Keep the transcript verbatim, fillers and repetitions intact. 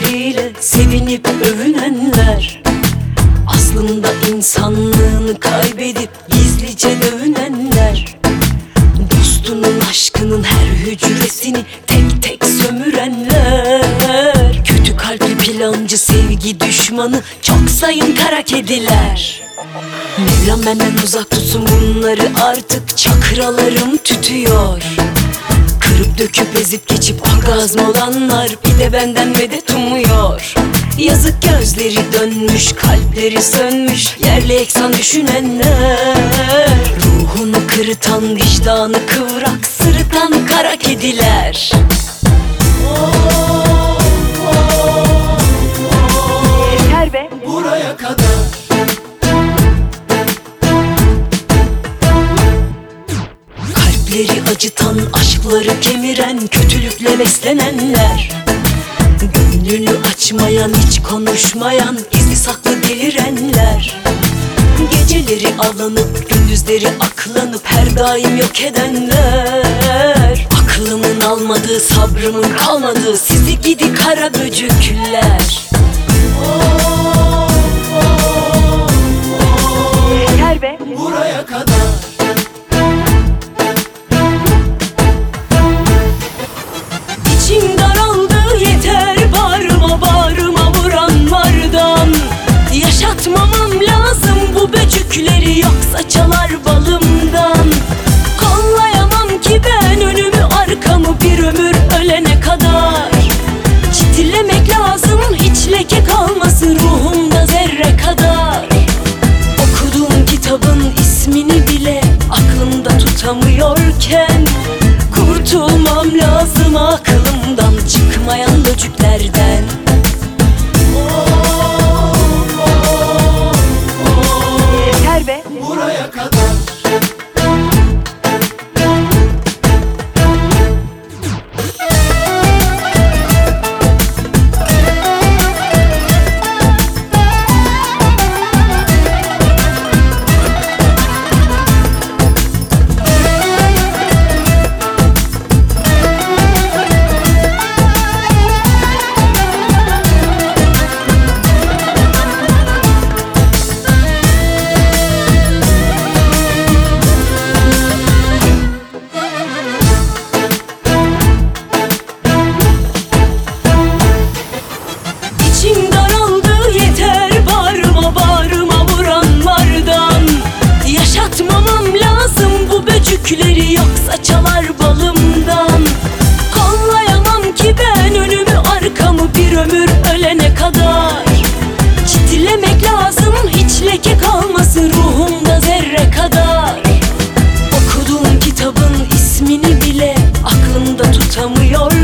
güzelliğiyle sevinip övünenler, aslında insanlığını kaybedip gizlice dövünenler, dostunun aşkının her hücresini tek tek sömürenler, kötü kalpli plancı, sevgi düşmanı çok sayın kara kediler. Mevlam benden uzak tutsun bunları, artık çakralarım tütüyor. Kırıp döküp ezip geçip orgazm olanlar bir de benden medet umuyor. Yazık gözleri dönmüş, kalpleri sönmüş, yerle eksan düşünenler, ruhunu kırıtan, vicdanı kıvrak, sırıtan kara kediler. Yeter be. Buraya kadar. Kalpleri acıtan, aşkları kemiren, kötülükle beslenenler, gönlünü açmayan, hiç konuşmayan, gizli saklı delirenler, geceleri avlanıp gündüzleri aklanıp her daim yok edenler, aklımın almadığı, sabrımın kalmadığı sizi gidi kara böcükler. Yeter be. Buraya kadar. İçim daraldı, yeter bağrıma bağrıma vuranlardan. Yaşatmamam lazım bu böcükleri, yoksa çalar balımdan. Kollayamam ki ben önümü arkamı bir ömür ölene kadar. Çitilemek lazım, hiç leke kalmasın ruhumda zerre kadar. Okuduğum kitabın ismini bile aklımda tutamıyorken, kurtulmam lazım aklımdan çıkmayan böcüklerden. Yeter be. Buraya kadar. İçim daraldı, yeter bağrıma bağrıma vuranlardan. Yaşatmamam lazım bu böcükleri, yoksa çalar balımdan. Kollayamam ki ben önümü arkamı bir ömür ölene kadar. Çitilemek lazım, hiç leke kalmasın ruhumda zerre kadar. Okuduğum kitabın ismini bile aklımda tutamıyor